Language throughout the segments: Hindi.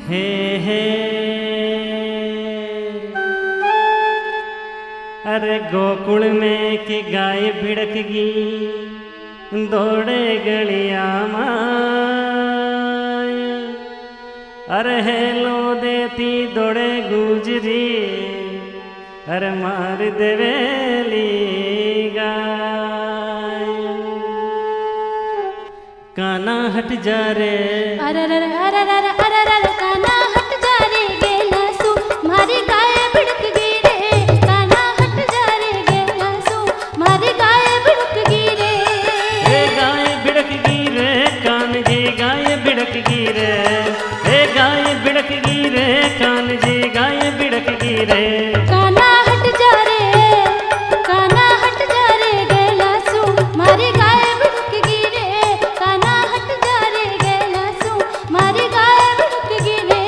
हे हे अरे गोकुल में की गाय भिड़क गई दौड़े गलिया माय। अरे हेलो देती दौड़े गुजरी अरे मार देवेली गाय। काना हट जा रे अरे काना हट जा रे गेला सू मारी गाय भिड़क गई रे। काना हट जा रे गेला सू मारी गाय भिड़क गई रे। ए गाय भिड़क गई रे कान जी गाय भिड़क गई रे। ए गाय भिड़क गई रे कान जी गाय भिड़क गई रे। काना हट जा रे गेला सू मारी गाय भिड़क गई रे। काना हट जा रे गेला सू मारी गाय भिड़क गई रे।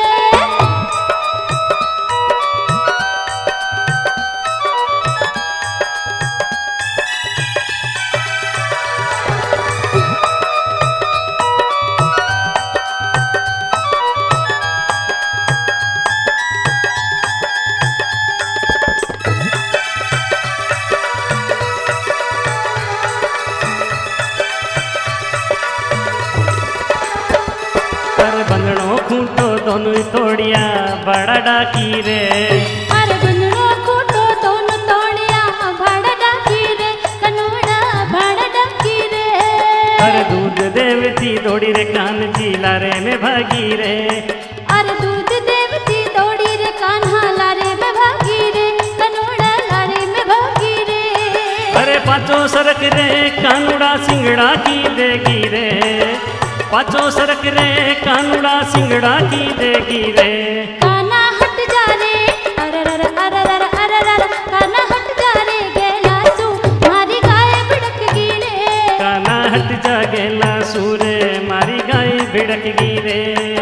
बंगड़ों खूंटो दोनों तोड़िया बड़ा डाकी रे। अरे बंगड़ों खूंटो दोनों तोड़िया बड़ा डाकी रे। कनोड़ा बड़ा डाकी रे। अरे दूध देवती दौड़ी रे कान जी लारे में भागी रे। अरे दूध देवती दौड़ी रे कान्हा लारे में भागी रे। कनोड़ा लारे में भागी रे। अरे पाचो सरक रे कानुड़ा सिंगड़ा की देगी रे। पाचो सरक रे कानुड़ा सिंगड़ा की देगी रे। काना हट जा रे अररर काना हट जा रे गेला सू मारी गाय भिड़क गई रे। काना हट जा गेला सूरे मारी गाय भिड़क गई रे।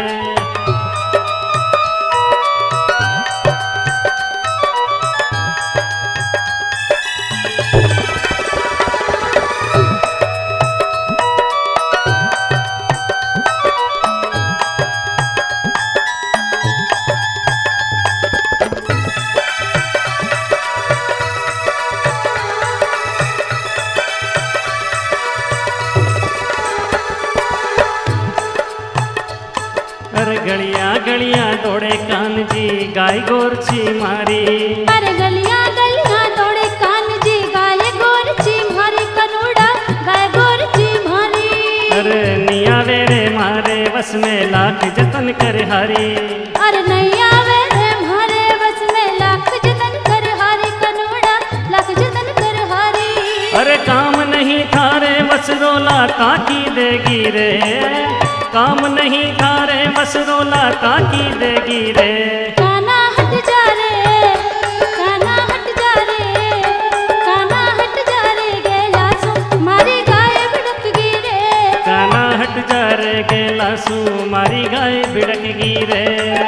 अरे गलिया गलिया दौड़े कान जी गाय गोरछी मारी। अरे गलिया गलिया दौड़े कान जी गाय गोरछी मारी। कनोड़ा गाय गोरछी मारी। अरे निया वेरे मारे बस में लाख जतन कर हारी। अरे नैया वेरे मारे बस में लाख जतन कर हारी। कनोड़ा लाख जतन कर हारी। अरे काम नहीं थारे बस रोला ताकी देगी रे। काम नहीं थारे बस रोला ताकी देगी रे। काना हट जा रे काना हट जा रे काना हट जा रे गेला सू मारी गाय भिड़क गई रे। काना हट जा रे गेला सू मारी गाय भिड़क गई रे।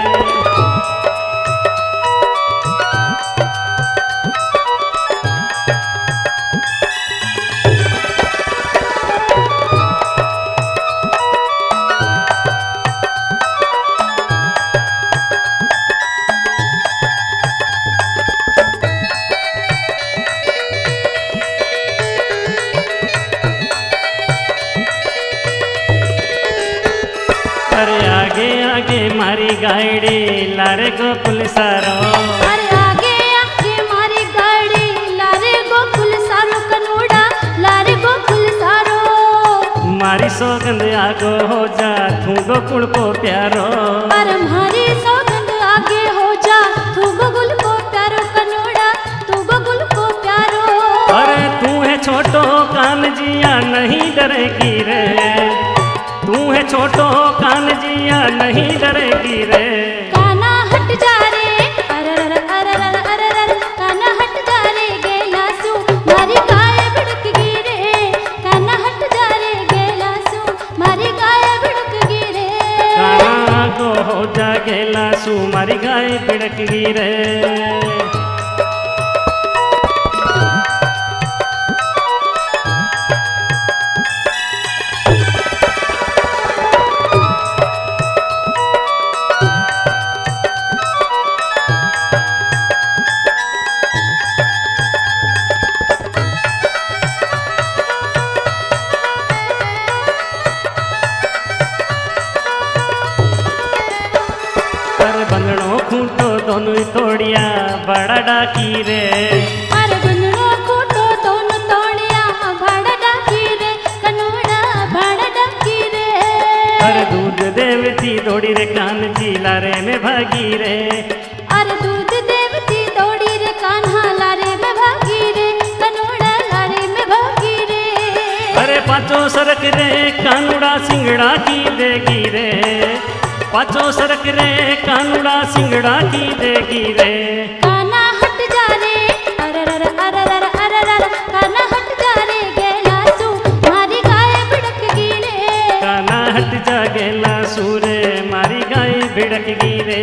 अरे आगे आगे मारी गाड़ी लारे गोकुल सारो। अरे आगे आगे मारी गाड़ी लारे गोकुल सारो। कनोड़ा लारे गोकुल सारो। मारी सौगंध आगो हो जा तू गोकुल को प्यारो। अरे मारी सौगंध आगे हो जा तू गोकुल को प्यारो। कनोड़ा तू गोकुल को प्यारो। अरे तू है छोटो कान जिया नहीं डरेगी रे। तू है छोटो कान जिया नहीं डरेगी रे। काना हट जा रे अररर काना हट जा रे गेला सू मारी गाय भिड़क गई रे। काना हट जा रे गेला सू मारी गाय भिड़क गई रे। काना को हो जा गेला सू मारी गाय भिड़क गई रे। अरे बंदड़ो खूंटो दोनों तोड़िया बड़ा डाकी रे। अरे बंदड़ो खूंटो दोनों तोड़िया बड़ा डाकी रे, कनोड़ा बड़ा डाकी रे। अरे दूध देवती दौड़ी रे कान जी लारे में भागी रे। अरे दूध देवती दौड़ी रे कान्हा लारे में भागी रे, कनोड़ा लारे में भागी रे। अरे पाँचों सरक रे कानुड़ा सिंगड़ा की देगी रे। पाँचों सरक रे कानुड़ा सिंगड़ा की देगी रे। काना हट जा रे अररर अररर अररर, काना हट जा रे गेला सू मारी गाय बिड़क गिरे। काना हट जा गेला सूरे मारी गाय बिड़क गिरे।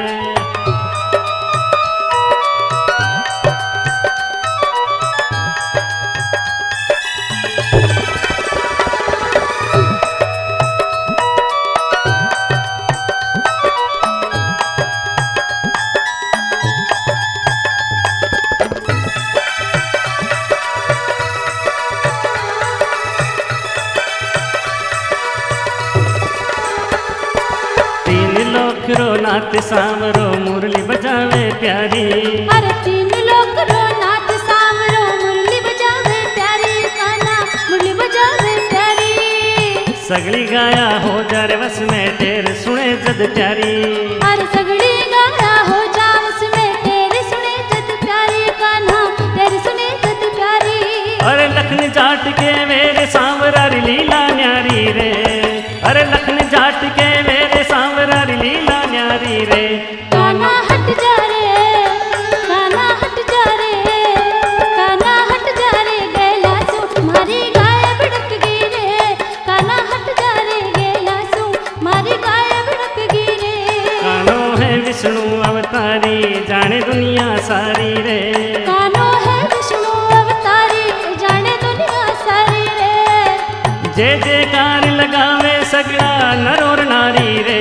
रो नाथ सांवरो मुरली बजावे प्यारी। अरे तीन लोग रो नाच सांवरो मुरली बजावे प्यारी, काना मुरली बजावे प्यारी। सगली गाया हो जा रे बस में तेर सुने जद प्यारी। अरे सगली गाया हो जा उसमें तेरे सुने जद प्यारी, कान्हा तेरे सुने जद प्यारी। अरे लखन जाट के मेरे सांवरा री लीला न्यारी रे। अरे लखन जाट के मेरे सांवरा री लीला न्यारी रे। काना हट जा रे, काना हट जा रे, काना हट जा रे गेला सू मारी गाय बिड़क गिरे। काना हट जा रे गेला सू मारी गाय बिड़क गिरे। कानो है विष्णु अवतारी जाने दुनिया सारी रे। कानो है विष्णु अवतारी जाने दुनिया सारी रे। जय जयकार लगावे सगला नर और नारी रे।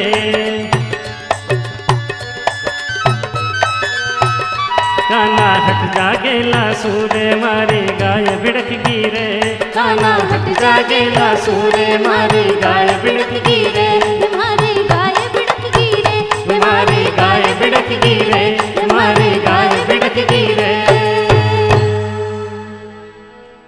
काना हट जा गेला सूरे मारी गाय बिड़क गिरे। काना हट जा गेला सूरे मारी गाय बिड़क गिरे। मारी गाय बिड़क गिरे, मारी गाय बिड़क गिरे। मारी गाय बिड़क गिरे।